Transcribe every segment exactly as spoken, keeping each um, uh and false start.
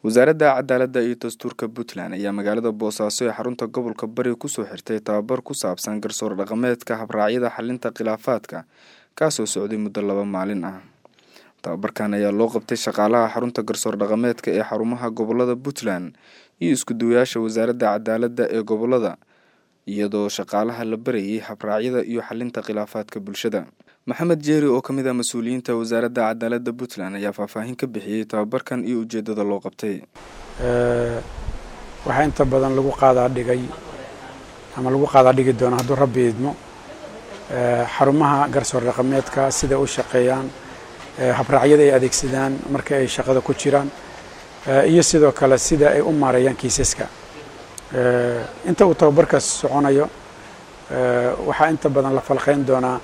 wasaaradda cadaaladda iyo dastuurka Puntland ayaa magaalada Boosaaso ee xarunta gobolka Bari ku soo xirtay tababar ku saabsan garsoor dhaqameedka habraacyada xalinta khilaafaadka kaasoo socday muddo laba maalin ah. Tababarkan ayaa loo qabtay shaqaalaha xarunta garsoor dhaqameedka ee xarumaha gobolada Puntland iyo isku duwayaasha wasaaradda cadaaladda ee gobolada, iyadoo shaqaalaha la barayay habraacyada iyo xalinta khilaafaadka bulshada. Maxamed Jeeri oo kamid ah mas'uuliyiinta wasaaradda cadaaladda Puntland ayaa faahfaahin ka bixiyay tababarkan iyo ujeedada loo qabtay. ee waxa inta badan lagu qaadaa dhigay ama lagu qaadaa dhigi doona hadduu Rabbi idmo ee xarumaha garsoor dhaqameedka sida u shaqeeyaan, ee habraacyada ay adeegsadaan marka ay shaqada ku jiraan, iyo sidoo kale sida ay u maareeyaan kiisaska. ee inta uu tababarka soconayo ee waxa inta badan la falqeyn doonaa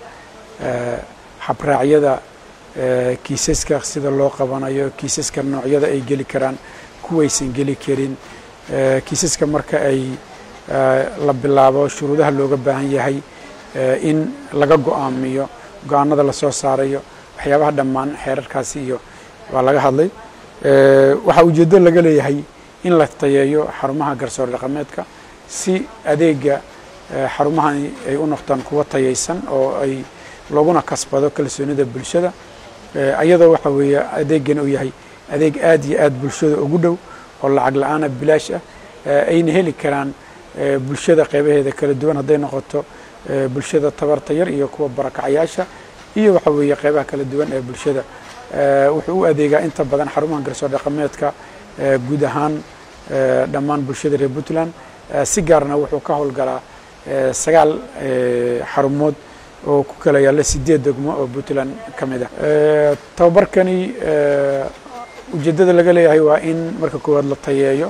habraacyada kiisaska sida loo qabanayo, kiisaska noocyada ay geli karaan, kuwaysan geli karin, kiisaska marka ay la bilaabo shuruudaha looga baahan yahay in laga go'aamiyo, go'aanada la soo saarayo, waxyaabaha dhammaan xeerarkaasi iyo waa laga hadlay. waxa ujeedo laga leeyahay in la tayeeyo xarumaha garsoor dhaqameedka si adeega xarumahan ay u noqdaan kuwa tayeysan oo ay looguna kasbado kalsoonida bulshada, ayadoo waxa weeye adeegan uu yahay adeeg aad iyo aad bulshada ugu dhow oo lacag la'aan bilaash ah ayna heli karaan bulshada qaybaheeda kala duwan, haday noqoto bulshada tabarta yar iyo kuwa barakacayaasha iyo waxa weeye qaybaha kala duwan ee bulshada. wuxuu u adeegaa inta badan xarumaha garsoor dhaqameedka guud ahaan dhammaan bulshada reer Puntland, si gaarna wuxuu ka howlgalaa sagaal xarumood oo ku kala yaala sideed degmo oo Puntland kamid ah. tababarkani ujeedada laga leeyahay waa in marka koowaad la tayeeyo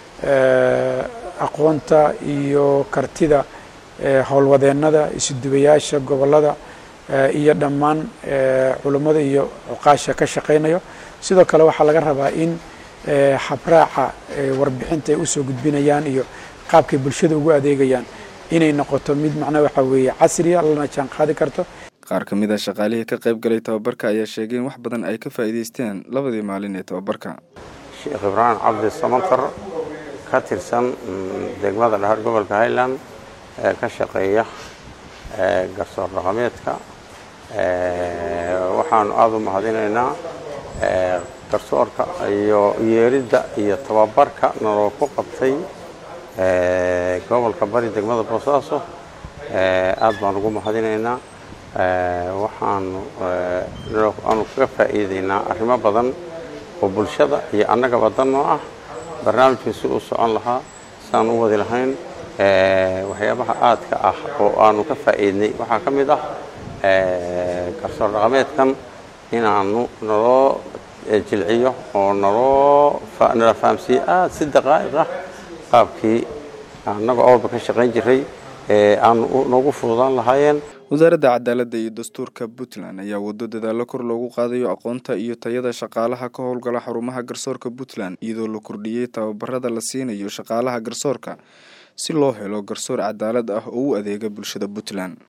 aqoonta iyo kartida howlwadeenada isuduwayaasha gobolada iyo dhammaan culimada iyo uqaasha ka shaqeynayo. sidoo kale waxaa laga rabaa in habraaca warbixinta ay u soo gudbinayaan iyo qaabkay bulshada ugu adeegayaan inay noqoto mid macna waxa weeye casri ah lana jaan qaadi karto. qaar ka mid ah shaqaalihii ka qayb galay tababarka ayaa sheegay in wax badan ay ka faa'iideysteen labadii maalin ee tababarka. Sheekh Ibrahim Cabdi Samantar ka tirsan degmada Dhahar gobolka Highland ee ka shaqeeya garsoor dhaqameedka. waxaan aad u mahadinaynaa garsoorka iyo yeeridda iyo tababarka naloo ku qabtay gobolka Bari degmada Boosaaso. aad baan ugu mahadinaynaa. waxaan aanu kaga faa'iideynaa arrimo badan oo bulshada iyo annaga badanoo ah barnaamijka si u socon lahaa saan u wadi lahayn. waxyaabaha aadka ah oo aanu ka faa'iidnay waxaa ka mid ah garsoor dhaqameedkan inaanu naloo jilciyo oo naloo nala fahamsiiyo aad si daqaa'iq ah qaabkii annaga oolba ka shaqayn jiray aanu noogu fududaan lahaayeen. wasaaradda cadaaladda iyo dastuurka Puntland ayaa wado dadaalo kor loogu qaadayo aqoonta iyo tayada shaqaalaha ka howlgala xarumaha garsoorka Puntland, iyadoo la kordhiyay tababarada la siinayo shaqaalaha garsoorka si loo helo garsoor cadaalad ah oo u adeega bulshada Puntland.